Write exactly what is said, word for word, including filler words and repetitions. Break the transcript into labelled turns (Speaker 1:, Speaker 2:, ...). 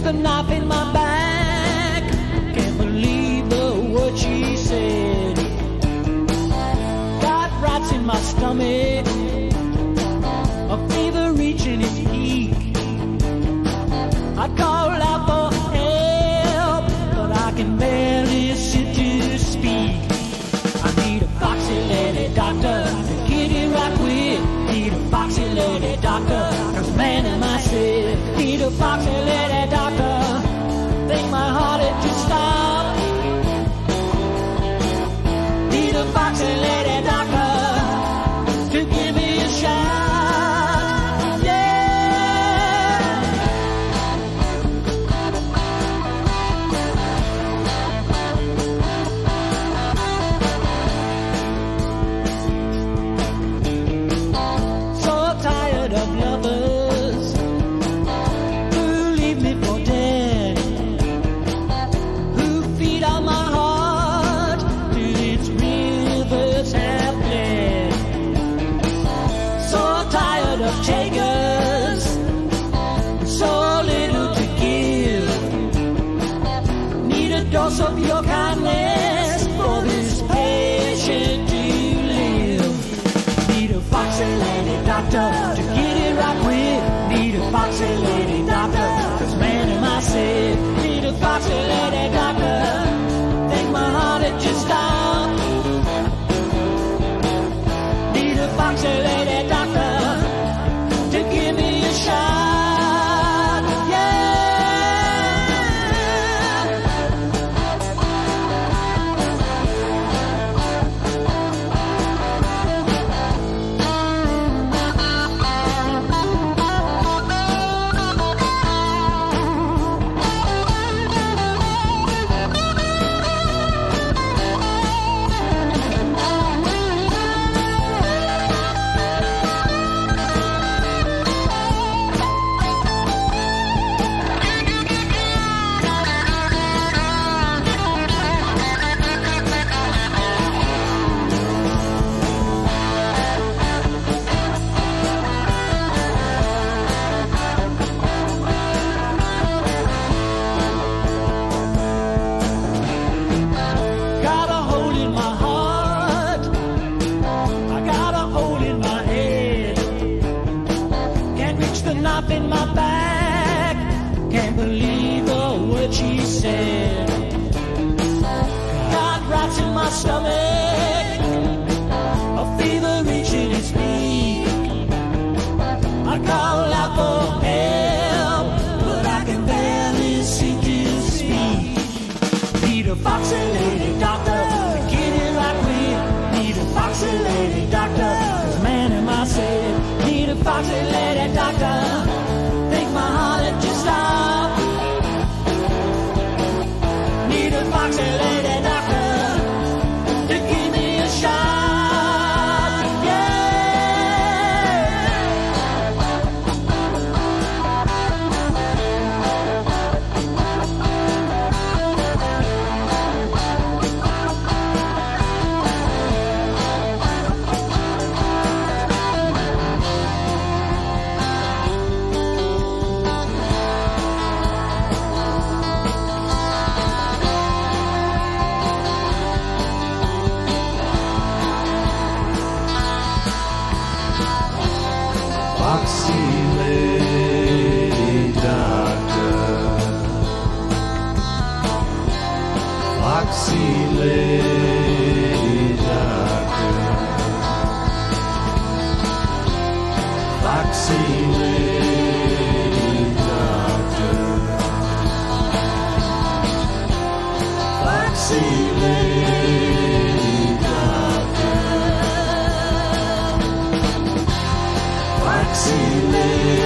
Speaker 1: the knife in my back. Can't believe the word she said. Got rats in my stomach, a fever reaching its peak. I call out for help, but I can barely sit to speak. I need a foxy lady doctor to get it right with. Need a foxy lady doctor, cause man am I sick. Need a foxy lady doctor, think my heart had just stopped. Need a foxy lady doctor to give me a shot. Takers, so little to give. Need a dose of your kindness for this patient to live. Need a foxy lady doctor to get it right with. Need a foxy lady doctor, cause man am I sick. Need a foxy lady doctor, think my heart had just stopped. Need a foxy lady doctor to give me a shot, yeah. In my back, can't believe the word she said. Got rats in my stomach, a fever reaching its peak. I call out for help, but I can barely seem to speak. Need a foxy lady doctor to get it right with. Need a foxy lady doctor, cause man am I sick. Need a foxy lady doctor, think my heart had just stopped. Need a foxy lady doctor to give me a shot, yeah.
Speaker 2: Foxy lady doctor, foxy lady doctor, foxy lady doctor, foxy lady doctor, foxy lady.